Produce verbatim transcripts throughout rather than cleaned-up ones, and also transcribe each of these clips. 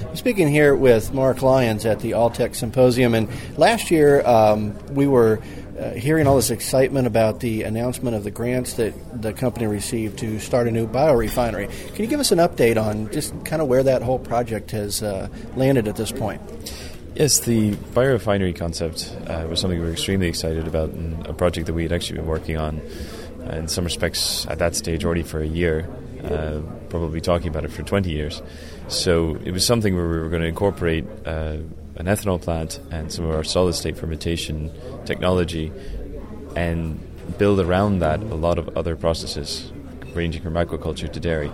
I'm speaking here with Mark Lyons at the Alltech Symposium, and last year um, we were uh, hearing all this excitement about the announcement of the grants that the company received to start a new biorefinery. Can you give us an update on just kind of where that whole project has uh, landed at this point? Yes, the biorefinery concept uh, was something we were extremely excited about, and a project that we had actually been working on uh, in some respects at that stage already for a year, uh, probably talking about it for twenty years. So it was something where we were going to incorporate uh, an ethanol plant and some of our solid-state fermentation technology and build around that a lot of other processes, ranging from aquaculture to dairy.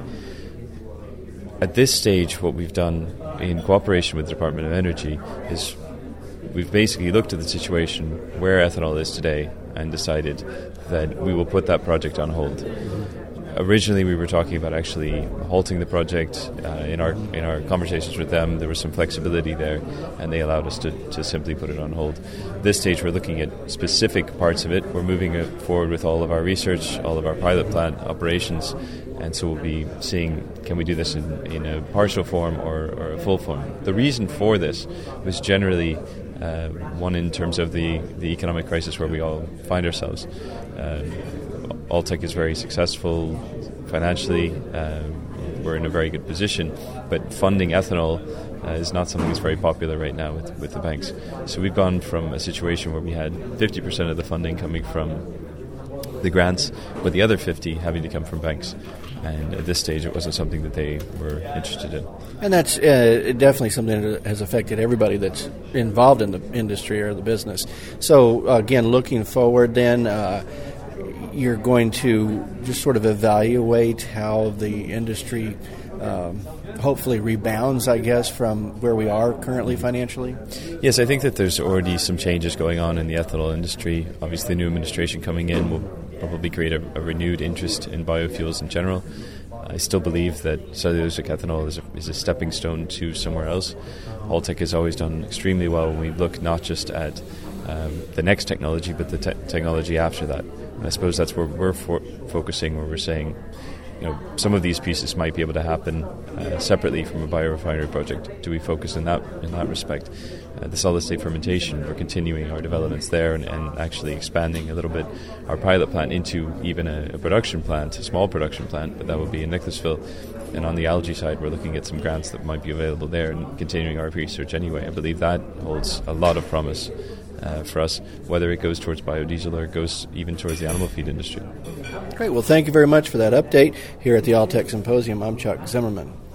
At this stage, what we've done in cooperation with the Department of Energy is we've basically looked at the situation where ethanol is today and decided that we will put that project on hold. Originally, we were talking about actually halting the project. Uh, in our in our conversations with them, there was some flexibility there, and they allowed us to, to simply put it on hold. At this stage, we're looking at specific parts of it. We're moving it forward with all of our research, all of our pilot plant operations, and so we'll be seeing, can we do this in, in a partial form or, or a full form? The reason for this was generally uh, one in terms of the, the economic crisis where we all find ourselves. Uh, Alltech is very successful financially. Uh, we're in a very good position, but funding ethanol uh, is not something that's very popular right now with, with the banks. So we've gone from a situation where we had fifty percent of the funding coming from the grants, with the other fifty having to come from banks. And at this stage, it wasn't something that they were interested in. And that's uh, definitely something that has affected everybody that's involved in the industry or the business. So, uh, again, looking forward then, uh, you're going to just sort of evaluate how the industry um, hopefully rebounds, I guess, from where we are currently financially? Yes, I think that there's already some changes going on in the ethanol industry. Obviously, the new administration coming in will probably create a, a renewed interest in biofuels in general. I still believe that cellulosic ethanol is a, is a stepping stone to somewhere else. Alltech has always done extremely well when we look not just at um, the next technology, but the te- technology after that. And I suppose that's where we're for- focusing, where we're saying, you know, some of these pieces might be able to happen uh, separately from a biorefinery project. Do we focus in that in that respect? Uh, the solid-state fermentation, we're continuing our developments there and, and actually expanding a little bit our pilot plant into even a, a production plant, a small production plant, but that would be in Nicholasville. And on the algae side, we're looking at some grants that might be available there and continuing our research anyway. I believe that holds a lot of promise uh, for us, whether it goes towards biodiesel or it goes even towards the animal feed industry. Great. Well, thank you very much for that update here at the Alltech Symposium. I'm Chuck Zimmerman.